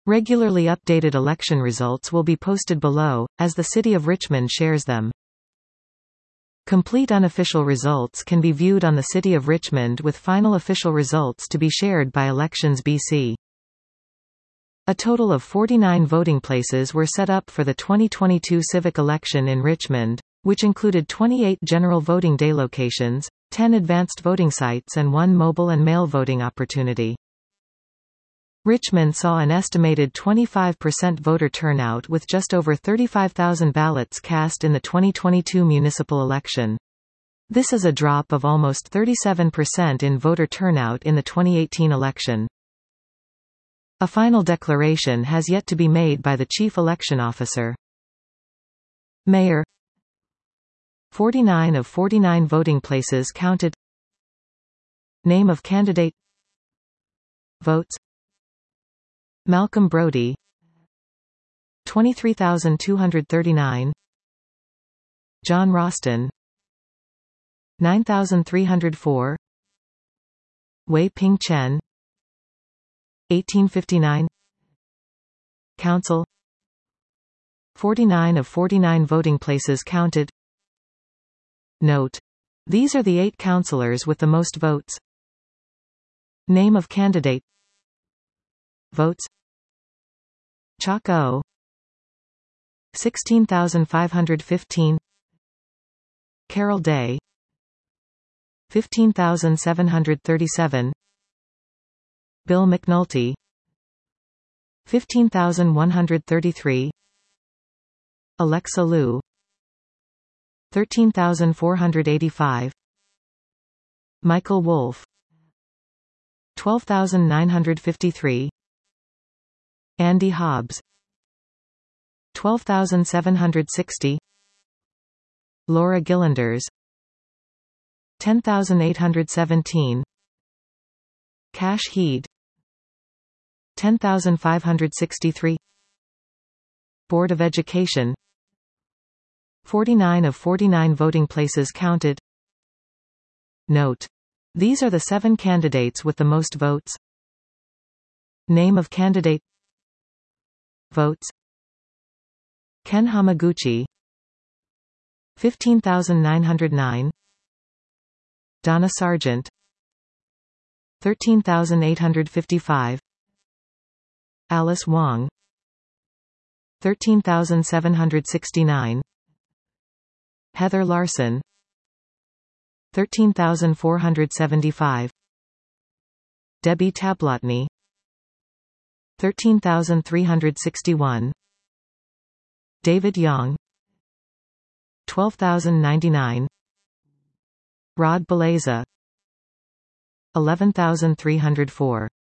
Regularly updated election results will be posted below, as the City of Richmond shares them. Complete unofficial results can be viewed on the City of Richmond, with final official results to be shared by Elections BC. A total of 49 voting places were set up for the 2022 civic election in Richmond, which included 28 general voting day locations, 10 advanced voting sites and 1 mobile and mail voting opportunity. Richmond saw an estimated 25% voter turnout, with just over 35,000 ballots cast in the 2022 municipal election. This is a drop of almost 37% in voter turnout in the 2018 election. A final declaration has yet to be made by the Chief Election Officer. Mayor. 49 of 49 voting places counted. Name of candidate. Votes. Malcolm Brodie 23,239. John Roston 9,304. Wei Ping Chen 1859. Council. 49 of 49 voting places counted. Note: these are the 8 councillors with the most votes. Name of candidate. Votes. Chalk O 16,515. Carol Day 15,737. Bill McNulty 15,133. Alexa Liu 13,485. Michael Wolfe 12,953. Andy Hobbs 12,760. Laura Gillanders 10,817. Cash Heed 10,563. Board of Education. 49 of 49 voting places counted. Note: these are the 7 candidates with the most votes. Name of candidate. Votes. Ken Hamaguchi 15,909. Donna Sargent 13,855. Alice Wong 13,769. Heather Larson 13,475. Debbie Tablotny 13,361. David Young 12,099. Rod Belaza 11,304.